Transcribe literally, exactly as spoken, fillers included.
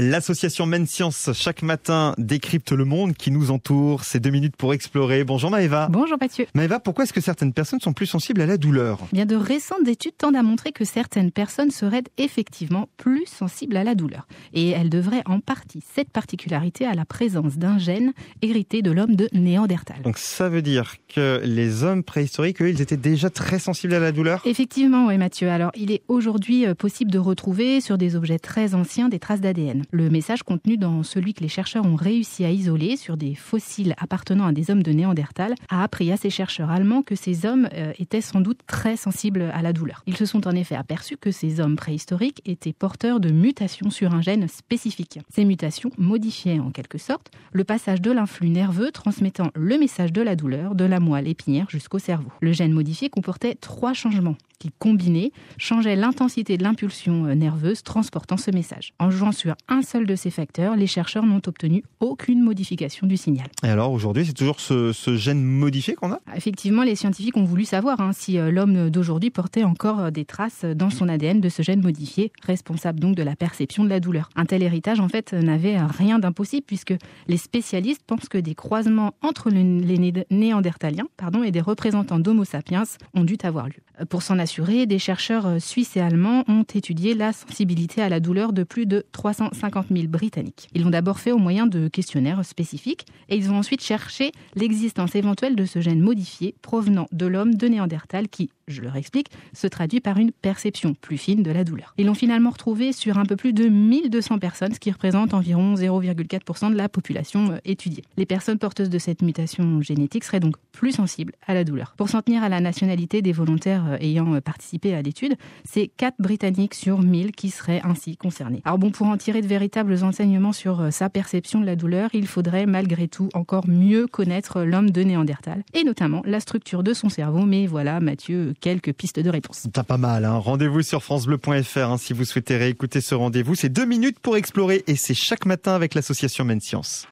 L'association MenScience, chaque matin, décrypte le monde qui nous entoure. C'est deux minutes pour explorer. Bonjour Maëva. Bonjour Mathieu. Maëva, pourquoi est-ce que certaines personnes sont plus sensibles à la douleur ? Bien, de récentes études tendent à montrer que certaines personnes seraient effectivement plus sensibles à la douleur. Et elles devraient en partie cette particularité à la présence d'un gène hérité de l'homme de Néandertal. Donc ça veut dire que les hommes préhistoriques, eux, ils étaient déjà très sensibles à la douleur ? Effectivement, oui Mathieu. Alors, il est aujourd'hui possible de retrouver sur des objets très anciens des traces d'A D N. Le message contenu dans celui que les chercheurs ont réussi à isoler sur des fossiles appartenant à des hommes de Néandertal a appris à ces chercheurs allemands que ces hommes euh, étaient sans doute très sensibles à la douleur. Ils se sont en effet aperçus que ces hommes préhistoriques étaient porteurs de mutations sur un gène spécifique. Ces mutations modifiaient en quelque sorte le passage de l'influx nerveux transmettant le message de la douleur de la moelle épinière jusqu'au cerveau. Le gène modifié comportait trois changements qui, combinés, changeaient l'intensité de l'impulsion nerveuse transportant ce message. En jouant sur un seul de ces facteurs, les chercheurs n'ont obtenu aucune modification du signal. Et alors, aujourd'hui, c'est toujours ce, ce gène modifié qu'on a ? Effectivement, les scientifiques ont voulu savoir hein, si l'homme d'aujourd'hui portait encore des traces dans son A D N de ce gène modifié, responsable donc de la perception de la douleur. Un tel héritage, en fait, n'avait rien d'impossible puisque les spécialistes pensent que des croisements entre les néandertaliens pardon, et des représentants d'Homo sapiens ont dû avoir lieu. Pour s'en assurer, des chercheurs suisses et allemands ont étudié la sensibilité à la douleur de plus de trois cent cinquante mille Britanniques. Ils l'ont d'abord fait au moyen de questionnaires spécifiques et ils ont ensuite cherché l'existence éventuelle de ce gène modifié provenant de l'homme de Néandertal qui, je leur explique, se traduit par une perception plus fine de la douleur. Ils l'ont finalement retrouvé sur un peu plus de mille deux cents personnes, ce qui représente environ zéro virgule quatre pour cent de la population étudiée. Les personnes porteuses de cette mutation génétique seraient donc plus sensibles à la douleur. Pour s'en tenir à la nationalité des volontaires ayant participé à l'étude, c'est quatre Britanniques sur mille qui seraient ainsi concernés. Alors bon, pour en tirer de véritables enseignements sur sa perception de la douleur, il faudrait malgré tout encore mieux connaître l'homme de Néandertal, et notamment la structure de son cerveau. Mais voilà, Mathieu, quelques pistes de réponse. T'as pas mal, hein. Rendez-vous sur francebleu point f r hein, si vous souhaitez réécouter ce rendez-vous. C'est deux minutes pour explorer et c'est chaque matin avec l'association MenScience.